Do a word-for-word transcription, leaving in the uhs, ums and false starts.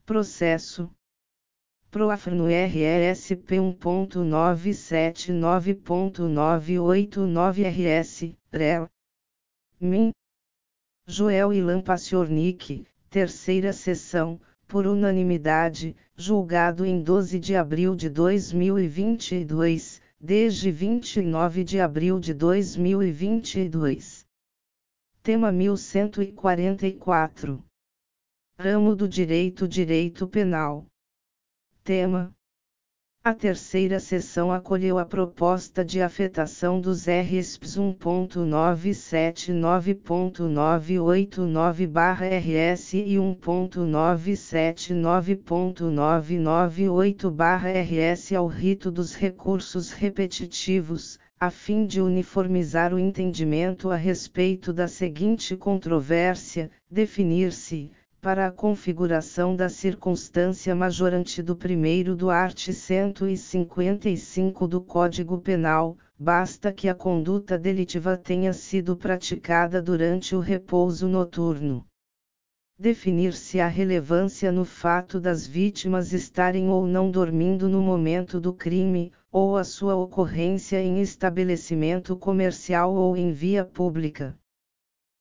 Processo PROAFNO R S P um ponto nove sete nove ponto nove oito nove R S, R E L. Min. Joel Ilan Paciornik, terceira sessão, por unanimidade, julgado em doze de abril de dois mil e vinte e dois, desde vinte e nove de abril de dois mil e vinte e dois. Tema mil cento e quarenta e quatro. Ramo do Direito Direito Penal. Tema: a terceira sessão acolheu a proposta de afetação dos R S Ps um ponto nove sete nove ponto nove oito nove barra R S e um ponto nove sete nove ponto nove nove oito barra R S ao rito dos recursos repetitivos, a fim de uniformizar o entendimento a respeito da seguinte controvérsia: definir-se, para a configuração da circunstância majorante do primeiro do art. cento e cinquenta e cinco do Código Penal, basta que a conduta delitiva tenha sido praticada durante o repouso noturno. Definir-se a relevância no fato das vítimas estarem ou não dormindo no momento do crime, ou a sua ocorrência em estabelecimento comercial ou em via pública.